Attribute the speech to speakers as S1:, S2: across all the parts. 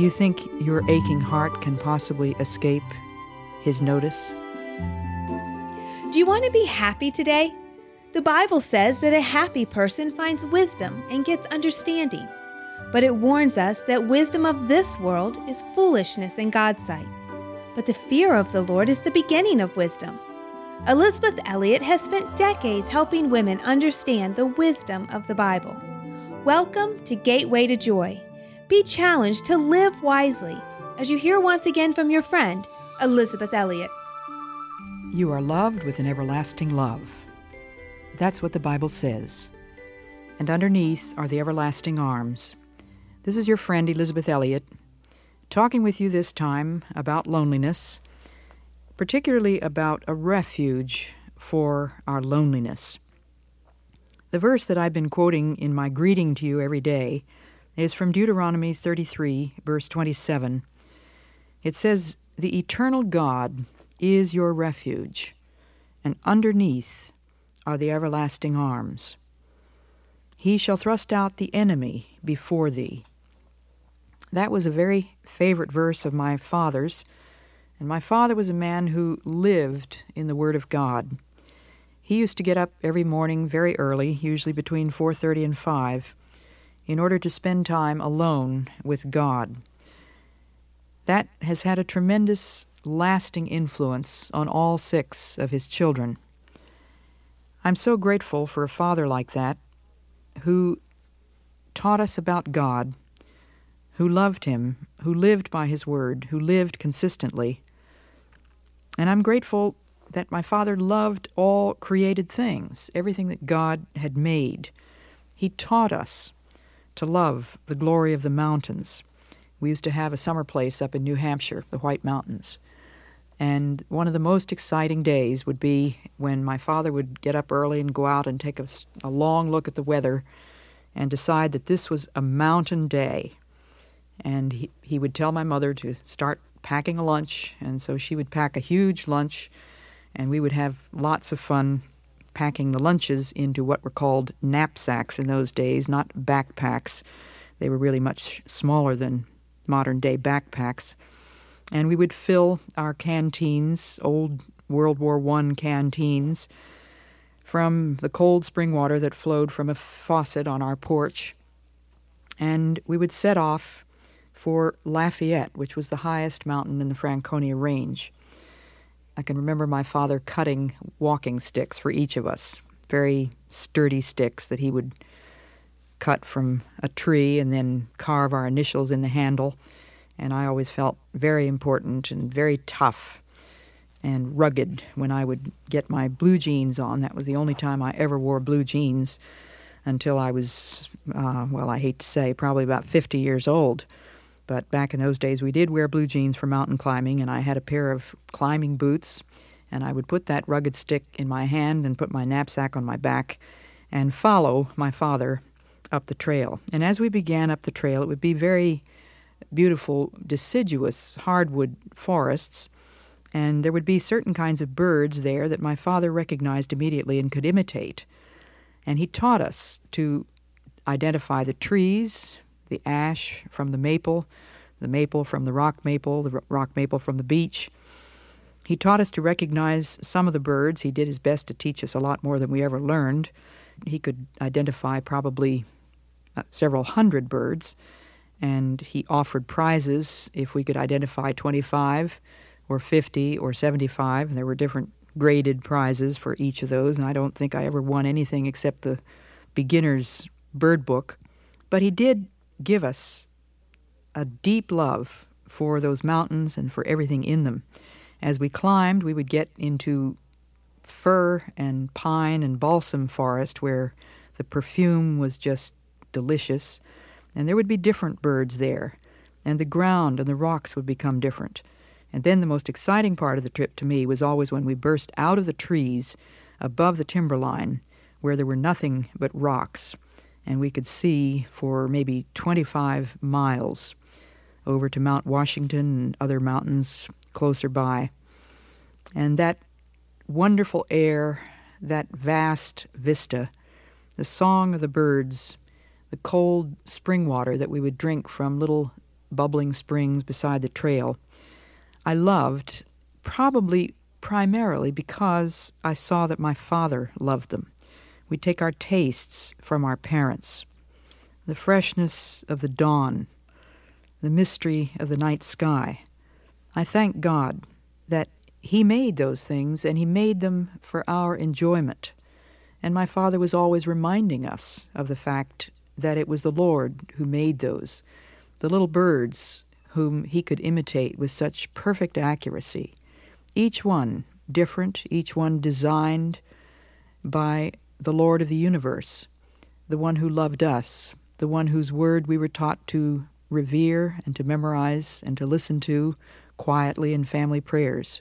S1: you think your aching heart can possibly escape His notice?
S2: Do you want to be happy today? The Bible says that a happy person finds wisdom and gets understanding. But it warns us that wisdom of this world is foolishness in God's sight. But the fear of the Lord is the beginning of wisdom. Elisabeth Elliot has spent decades helping women understand the wisdom of the Bible. Welcome to Gateway to Joy. Be challenged to live wisely as you hear once again from your friend, Elisabeth Elliot.
S1: You are loved with an everlasting love. That's what the Bible says. And underneath are the everlasting arms. This is your friend Elisabeth Elliot, talking with you this time about loneliness, particularly about a refuge for our loneliness. The verse that I've been quoting in my greeting to you every day is from Deuteronomy 33, verse 27. It says, "The eternal God is your refuge, and underneath are the everlasting arms. He shall thrust out the enemy before thee." That was a very favorite verse of my father's, and my father was a man who lived in the Word of God. He used to get up every morning very early, usually between 4:30 and 5, in order to spend time alone with God. That has had a tremendous, lasting influence on all 6 of his children. I'm so grateful for a father like that, who taught us about God, who loved Him, who lived by His Word, who lived consistently. And I'm grateful that my father loved all created things, everything that God had made. He taught us to love the glory of the mountains. We used to have a summer place up in New Hampshire, the White Mountains. And one of the most exciting days would be when my father would get up early and go out and take a long look at the weather and decide that this was a mountain day. And he would tell my mother to start packing a lunch, and so she would pack a huge lunch, and we would have lots of fun packing the lunches into what were called knapsacks in those days, not backpacks. They were really much smaller than modern-day backpacks. And we would fill our canteens, old World War I canteens, from the cold spring water that flowed from a faucet on our porch. And we would set off for Lafayette, which was the highest mountain in the Franconia Range. I can remember my father cutting walking sticks for each of us, very sturdy sticks that he would cut from a tree and then carve our initials in the handle. And I always felt very important and very tough and rugged when I would get my blue jeans on. That was the only time I ever wore blue jeans until I was, I hate to say, probably about 50 years old. But back in those days, we did wear blue jeans for mountain climbing, and I had a pair of climbing boots, and I would put that rugged stick in my hand and put my knapsack on my back and follow my father up the trail. And as we began up the trail, it would be very beautiful, deciduous hardwood forests, and there would be certain kinds of birds there that my father recognized immediately and could imitate. And he taught us to identify the trees, the ash from the maple from the rock maple from the beech. He taught us to recognize some of the birds. He did his best to teach us a lot more than we ever learned. He could identify probably several hundred birds, and he offered prizes if we could identify 25 or 50 or 75, and there were different graded prizes for each of those, and I don't think I ever won anything except the beginner's bird book. But he did give us a deep love for those mountains and for everything in them. As we climbed, we would get into fir and pine and balsam forest where the perfume was just delicious, and there would be different birds there, and the ground and the rocks would become different. And then the most exciting part of the trip to me was always when we burst out of the trees above the timberline where there were nothing but rocks, and we could see for maybe 25 miles over to Mount Washington and other mountains closer by. And that wonderful air, that vast vista, the song of the birds, the cold spring water that we would drink from little bubbling springs beside the trail, I loved, probably primarily because I saw that my father loved them. We take our tastes from our parents. The freshness of the dawn, the mystery of the night sky. I thank God that He made those things, and He made them for our enjoyment. And my father was always reminding us of the fact that it was the Lord who made those, the little birds whom He could imitate with such perfect accuracy, each one different, each one designed by the Lord of the universe, the one who loved us, the one whose word we were taught to revere and to memorize and to listen to quietly in family prayers.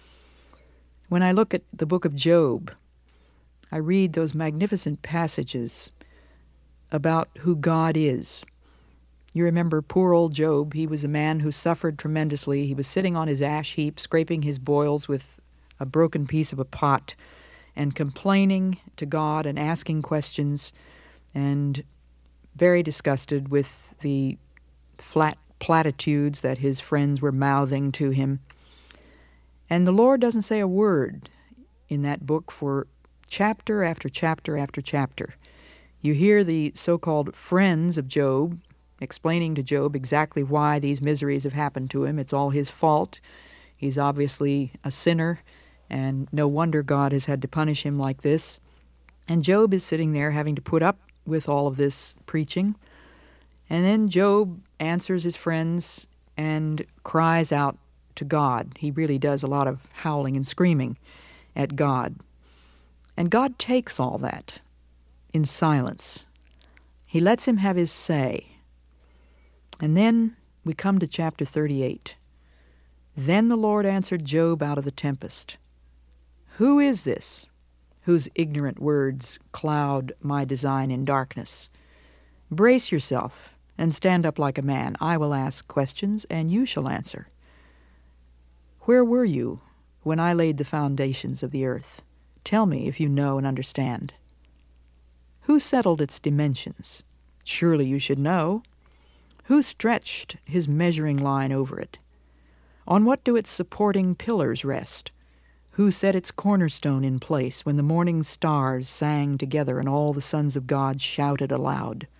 S1: When I look at the book of Job, I read those magnificent passages about who God is. You remember poor old Job. He was a man who suffered tremendously. He was sitting on his ash heap, scraping his boils with a broken piece of a pot and complaining to God and asking questions, and very disgusted with the flat platitudes that his friends were mouthing to him. And the Lord doesn't say a word in that book for chapter after chapter after chapter. You hear the so-called friends of Job explaining to Job exactly why these miseries have happened to him. It's all his fault. He's obviously a sinner, and no wonder God has had to punish him like this. And Job is sitting there having to put up with all of this preaching. And then Job answers his friends and cries out to God. He really does a lot of howling and screaming at God. And God takes all that in silence. He lets him have his say. And then we come to chapter 38. Then the Lord answered Job out of the tempest. Who is this whose ignorant words cloud my design in darkness? Brace yourself and stand up like a man. I will ask questions, and you shall answer. Where were you when I laid the foundations of the earth? Tell me if you know and understand. Who settled its dimensions? Surely you should know. Who stretched his measuring line over it? On what do its supporting pillars rest? Who set its cornerstone in place when the morning stars sang together and all the sons of God shouted aloud?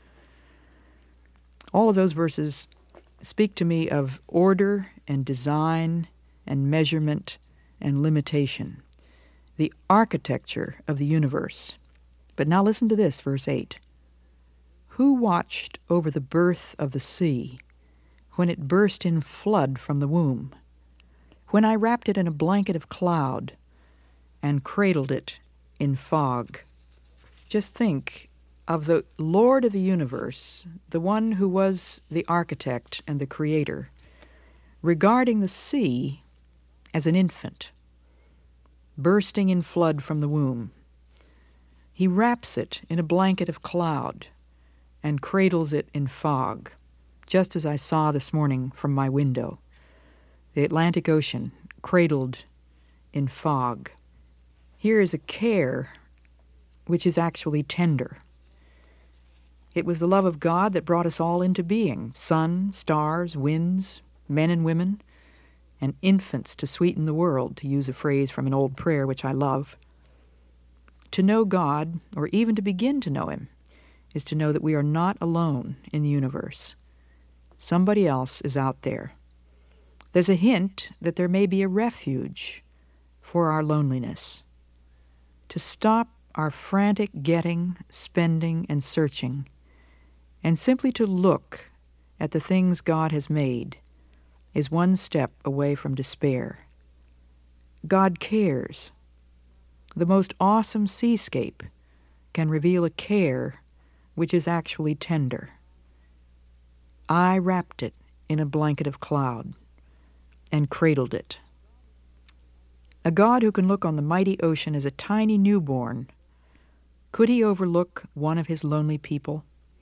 S1: All of those verses speak to me of order and design and measurement and limitation, the architecture of the universe. But now listen to this, verse 8. Who watched over the birth of the sea when it burst in flood from the womb? When I wrapped it in a blanket of cloud and cradled it in fog. Just think of the Lord of the universe, the one who was the architect and the creator, regarding the sea as an infant, bursting in flood from the womb. He wraps it in a blanket of cloud and cradles it in fog, just as I saw this morning from my window. The Atlantic Ocean cradled in fog. Here is a care which is actually tender. It was the love of God that brought us all into being, sun, stars, winds, men and women, and infants to sweeten the world, to use a phrase from an old prayer which I love. To know God, or even to begin to know Him, is to know that we are not alone in the universe. Somebody else is out there. There's a hint that there may be a refuge for our loneliness. To stop our frantic getting, spending, and searching, and simply to look at the things God has made, is one step away from despair. God cares. The most awesome seascape can reveal a care which is actually tender. I wrapped it in a blanket of cloud and cradled it. A God who can look on the mighty ocean as a tiny newborn, could He overlook one of His lonely people?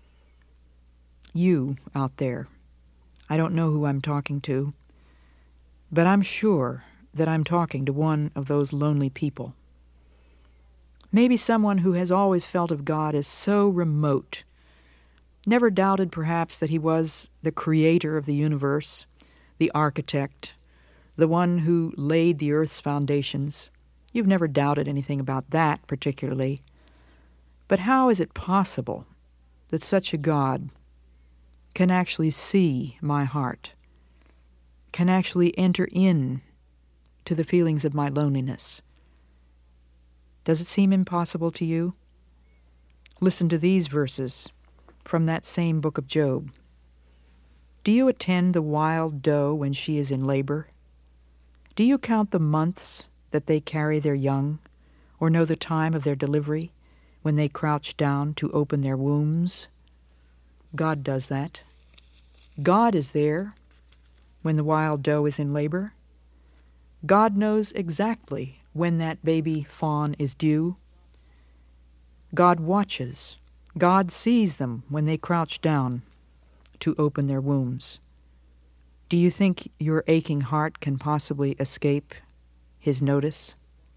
S1: You out there, I don't know who I'm talking to, but I'm sure that I'm talking to one of those lonely people. Maybe someone who has always felt of God as so remote, never doubted perhaps that he was the creator of the universe, the architect, the one who laid the earth's foundations. You've never doubted anything about that particularly. But how is it possible that such a God can actually see my heart, can actually enter in to the feelings of my loneliness? Does it seem impossible to you? Listen to these verses from that same book of Job. Do you attend the wild doe when she is in labor? Do you count the months that they carry their young, or know the time of their delivery, when they crouch down to open their wombs? God does that. God is there when the wild doe is in labor. God knows exactly when that baby fawn is due. God watches. God sees them when they crouch down to open their wombs. Do you think your aching heart can possibly escape his notice?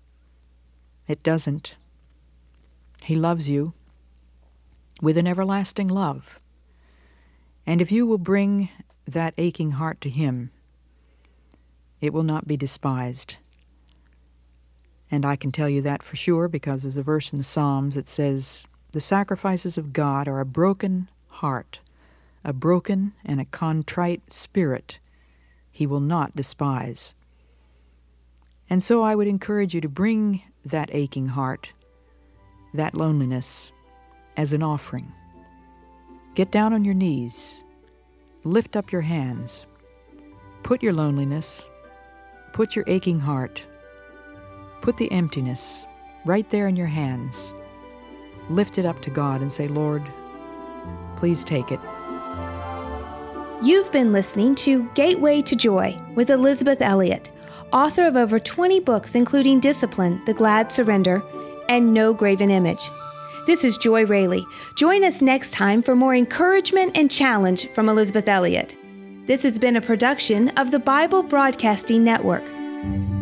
S1: It doesn't. He loves you with an everlasting love. And if you will bring that aching heart to him, it will not be despised. And I can tell you that for sure because there's a verse in the Psalms that says, "The sacrifices of God are a broken heart, a broken and a contrite spirit he will not despise." And so I would encourage you to bring that aching heart, that loneliness, as an offering. Get down on your knees, lift up your hands, put your loneliness, put your aching heart, put the emptiness right there in your hands. Lift it up to God and say, "Lord, please take it."
S2: You've been listening to Gateway to Joy with Elisabeth Elliot, author of over 20 books including Discipline, The Glad Surrender, and No Graven Image. This is Joy Rayleigh. Join us next time for more encouragement and challenge from Elisabeth Elliot. This has been a production of the Bible Broadcasting Network.